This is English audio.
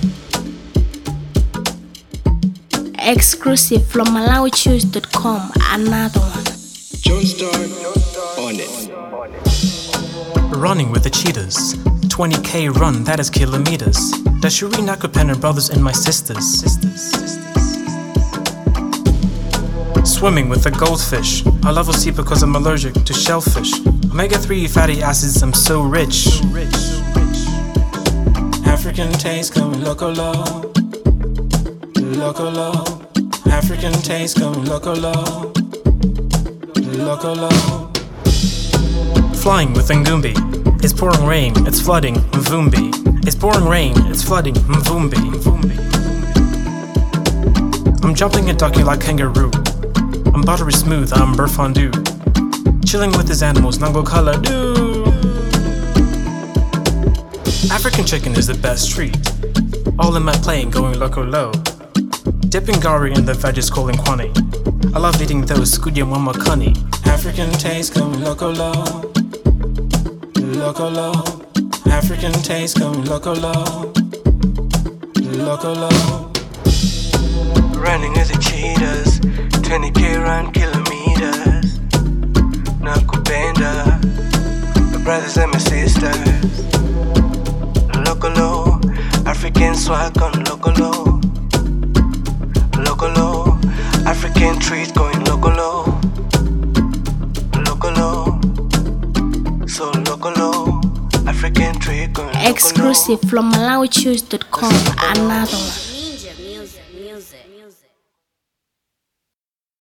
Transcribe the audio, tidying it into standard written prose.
Exclusive from MalawiChoose.com. Another one. Jonestar on it. Running with the cheetahs. 20K run, that is kilometers. The Shuri Nakupen and brothers and my sisters. Swimming with the goldfish. I love sea because I'm allergic to shellfish. Omega-3 fatty acids, I'm so rich. African taste going loco low. Loco low. African taste going loco low. Loco low. Flying with Ngumbi. It's pouring rain, it's flooding Mvumbi. It's pouring rain, it's flooding Mvumbi. I'm jumping and ducking like kangaroo. I'm buttery smooth, I'm beurre fondue. Chilling with his animals, Nango color do. African chicken is the best treat. All in my plane, going loco low. Dipping gari in the veggies, calling kwani. I love eating those skudya mama kani. African taste going loco low. Loco low. African taste going loco low. Loco low. Running with the cheetahs. 20K run kilometers. Nakupenda. My brothers and my sisters. Loco low. African swag on loco low. Loco low. African treat going loco low. Loco low. So loco low. African treat going loco low. Exclusive from MalawiChoose.com. Another one.